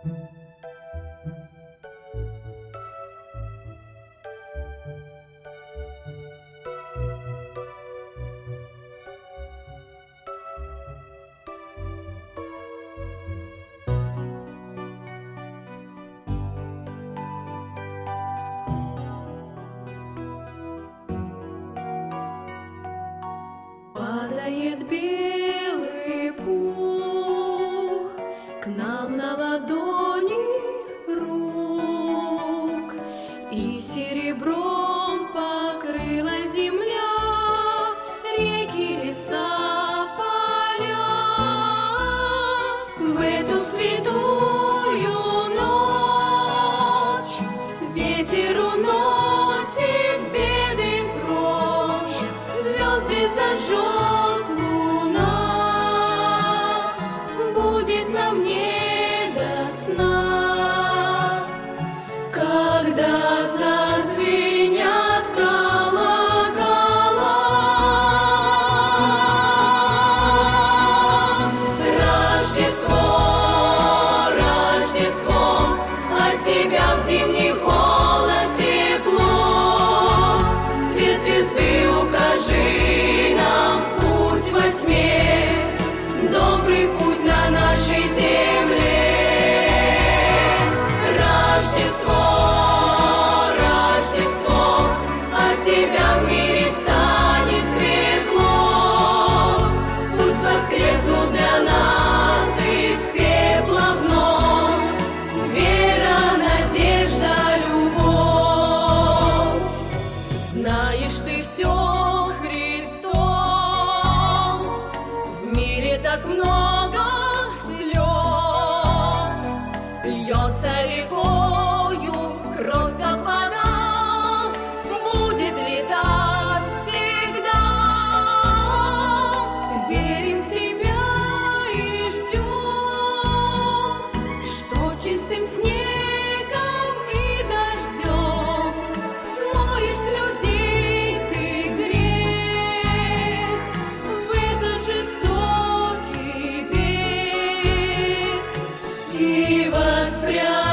Падает белый пух к нам на ладони рук, и серебром покрыла земля, реки, леса, поля. В эту святую ночь ветер уносит беды прочь, звезды зажжет луна, будет нам не до сна, когда зазвенят колокола. Рождество, Рождество, от тебя в зимний холод тепло, свет звезды укажи нам путь во тьме, добрый путь на нашей земле. Рождество, Рождество, от тебя в мире станет светло, пусть воскреснут для нас из пепла вновь вера, надежда, любовь. Знаешь ты все, Христос, в мире так много слез, льется рекою кровь, как вода, будет летать всегда. Верим в тебя и ждем, что с чистым снегом и дождем смоешь с людей ты грех в этот жестокий век и воспрянешь